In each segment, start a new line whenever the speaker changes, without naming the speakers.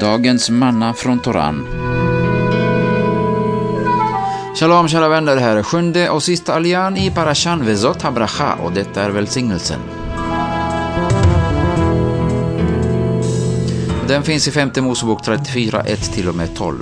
Dagens manna från Toran. Shalom kära vänner, det här är sjunde och sista aljan i Parashan Vezot HaBracha och detta är välsignelsen. Den finns i 5:e Mosebok 34, 1-12.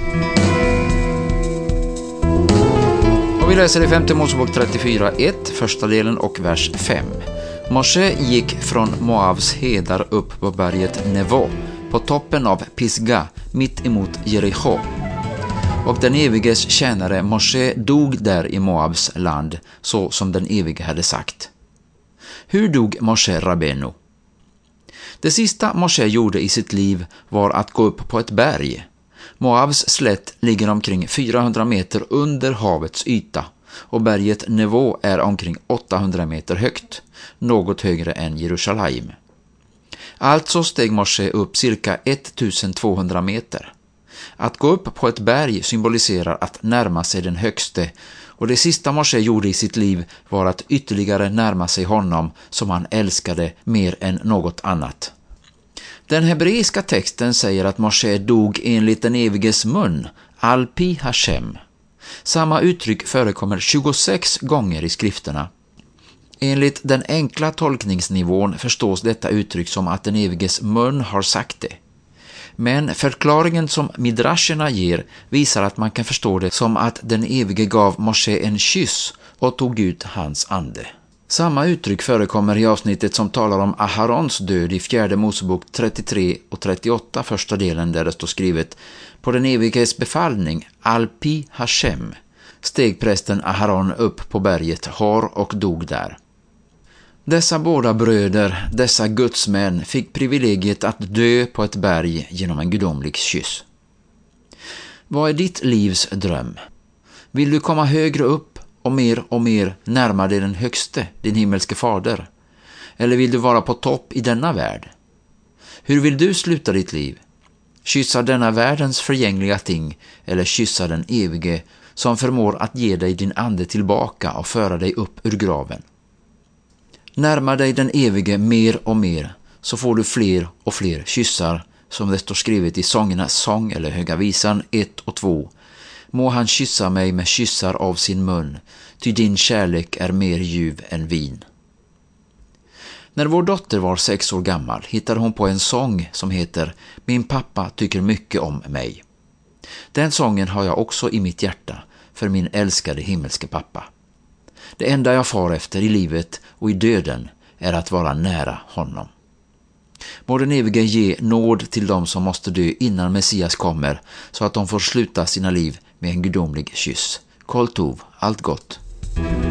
Och vi läser i 5:e Mosebok 34, 1, första delen och vers 5. Moshe gick från Moabs hedar upp på berget Nevo, på toppen av Pisga, mitt emot Jericho. Och den eviges tjänare Moshe dog där i Moabs land, så som den evige hade sagt. Hur dog Moshe Rabenu? Det sista Moshe gjorde i sitt liv var att gå upp på ett berg. Moabs slätt ligger omkring 400 meter under havets yta och berget Nevo är omkring 800 meter högt, något högre än Jerusalem. Alltså steg Moshe upp cirka 1200 meter. Att gå upp på ett berg symboliserar att närma sig den högste, och det sista Moshe gjorde i sitt liv var att ytterligare närma sig honom som han älskade mer än något annat. Den hebreiska texten säger att Moshe dog enligt den eviges mun, Al-Pi Hashem. Samma uttryck förekommer 26 gånger i skrifterna. Enligt den enkla tolkningsnivån förstås detta uttryck som att den eviges mun har sagt det. Men förklaringen som midrascherna ger visar att man kan förstå det som att den evige gav Moshe en kyss och tog ut hans ande. Samma uttryck förekommer i avsnittet som talar om Aharons död i 4:e Mosebok 33 och 38, första delen, där det står skrivet: på den eviges befallning, Al-Pi Hashem, steg prästen Aharon upp på berget Hor och dog där. Dessa båda bröder, dessa gudsmän, fick privilegiet att dö på ett berg genom en gudomlig kyss. Vad är ditt livs dröm? Vill du komma högre upp och mer närma dig den högste, din himmelske fader? Eller vill du vara på topp i denna värld? Hur vill du sluta ditt liv? Kyssa denna världens förgängliga ting eller kyssa den evige som förmår att ge dig din ande tillbaka och föra dig upp ur graven? Närma dig den evige mer och mer, så får du fler och fler kyssar, som det står skrivet i sångernas sång eller höga visan 1 och 2. Må han kyssa mig med kyssar av sin mun, ty din kärlek är mer ljuv än vin. När vår dotter var 6 år gammal hittade hon på en sång som heter Min pappa tycker mycket om mig. Den sången har jag också i mitt hjärta för min älskade himmelske pappa. Det enda jag far efter i livet och i döden är att vara nära honom. Må den evige ge nåd till dem som måste dö innan Messias kommer, så att de får sluta sina liv med en gudomlig kyss. Kol Tov, allt gott.